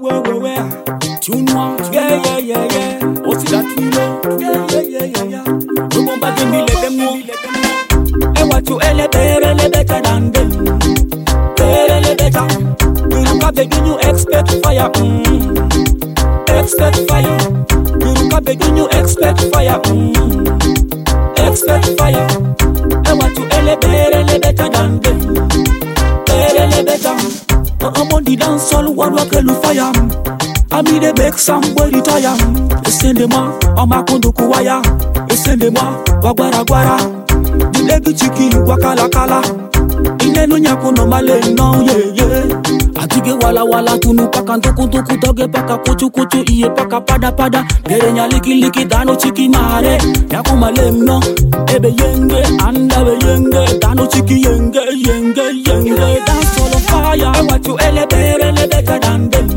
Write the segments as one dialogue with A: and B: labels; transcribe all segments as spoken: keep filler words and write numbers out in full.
A: whoa, whoa, whoa. Tune one, yeah, yeah, yeah, yeah. What's that you know? Yeah, yeah, yeah, yeah, yeah. Remember give me let them know. And what you ele better, ele better than them. Better, ele better. You look up begin you expect fire. Mm. Expect fire. You look up begin you expect fire. Mm. Expect fire. And what you ele better, ele better than them. Better, ele better. I'm on the dance all one walk a fire. I mean they make somebody tire. Esendema, amakondo kuwaya. Esendema, wagwara gwara. The legi chiki, wakala kala. Inenu nyako no male no yeah yeah. Atige wala wala tunu paka ntuku ntuku doge paka kuchu kuchu iye paka pada pada. Gerenya liki liki dano chiki mare. Nyako male no, ebe yenge, anda be yenge. Dano chiki yenge, yenge, yenge. Dance all on fire. I want you ele better, ele better than them.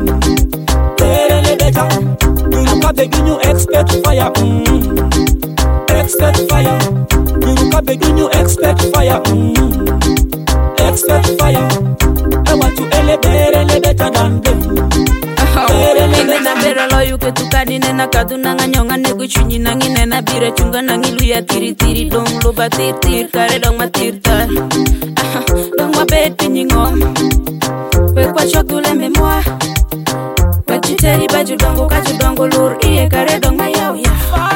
A: You look up begin you expect fire. Mm. Expect fire. You look up begin you expect fire. Mm. Expect fire. I want you ele better, ele better than them.
B: Nena bera loyu ke tukadi nena kaduna nganyonga nego chunyi nangi nena bira chunga nangi luya tiri tiri dong lo batir tir kare dong matir tar dong ma beti nyingo we kwa chokule me moi we chiteri baju dongo kaju dongo lur iye kare dong ma yao ya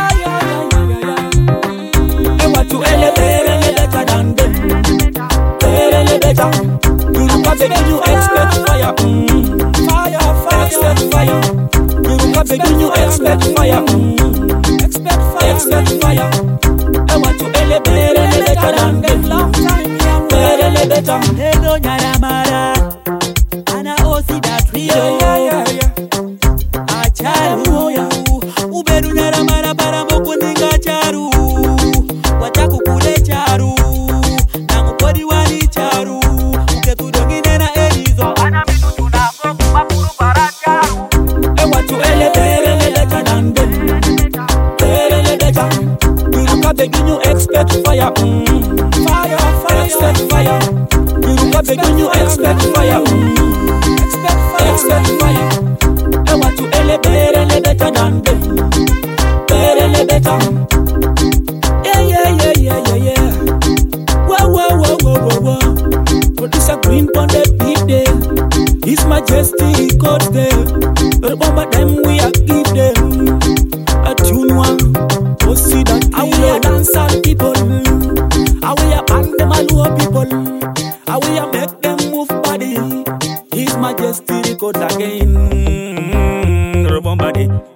A: I want you ele better, ele better than them. Better, ele better. You look up begin you expect fire. Mm. Fire, fire. Expect fire. You look up begin you expect fire. Mm. Expect fire. Expect fire. I want you ele better, ele better than them. Long time, better, ele better.
C: Ego nyara mara, ana osi that real.
A: Yeah, yeah, yeah.
C: Acharu, uberu nyara mara para moku ninga charu. Wataku kule charu, na mupodi wali charu. Uketu dongi nena elizo, ana mitu tunafoku mapuru para charu.
A: I want you ele better, ele better than them. Better, ele better. You look up begin you expect fire. Mm. Fire, fire. Expect fire. You look up begin you expect fire. Mm. Expect fire. Expect fire. I want you ele better, ele better than them. Better, ele better. Yeah, yeah, yeah, yeah, yeah, yeah. Whoa, whoa, whoa, whoa, whoa, whoa. Producer Green on the beat day. His Majesty got them. Remember them we are give them a tune one. Oh see that how we are dancehall people. How we are band them all people. How we are make them move body. His Majesty record again. Remember it.